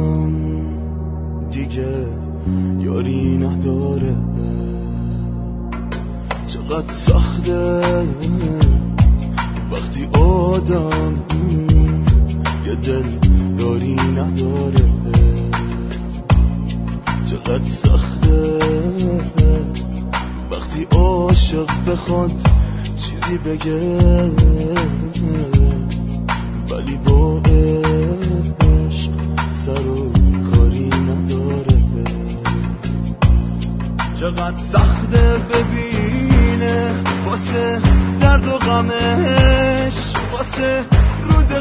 آدم دیگه یاری نداره. چقدر سخته وقتی آدم یه دل یاری نداره. چقدر سخته وقتی عاشق بخواد چیزی بگه ولی با عشق سر و کاری نداره. چقدر سخته ببینه واسه درد و غمش، واسه رود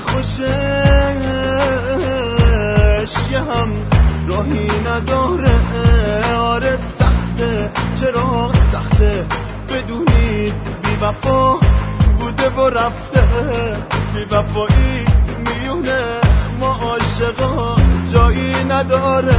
خوشش یه هم راهی نداره. آره سخته، چرا سخته بدونید بی وفا بوده و رفته. بی وفایی میونه ما عاشقا جایی نداره.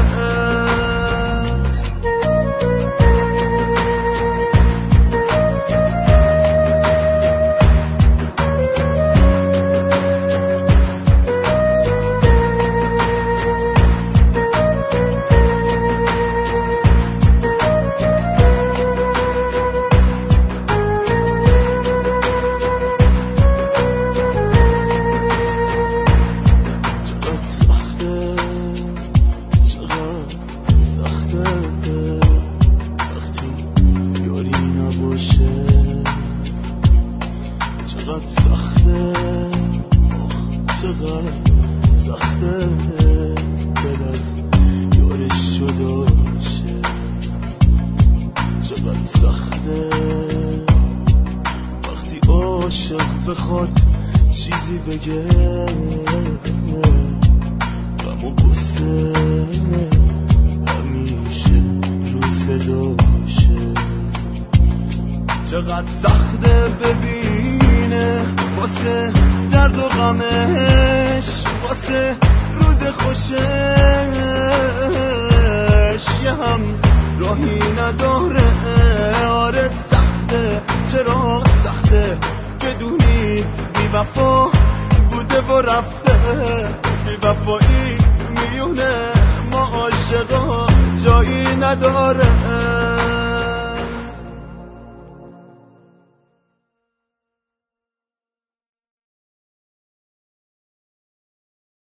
چقدر سخته دل از یارش جداشه. چقدر سخته وقتی عاشق بخواد چیزی بگه غم و غصه همیشه رو صداشه. چقدر سخته ببینه واسه درد و غمش، واسه رود خوشش یه هم راهی نداره. آره سخته، چرا سخته بدونید بی وفا بوده و رفته. بی وفایی میونه ما عاشقا جایی نداره.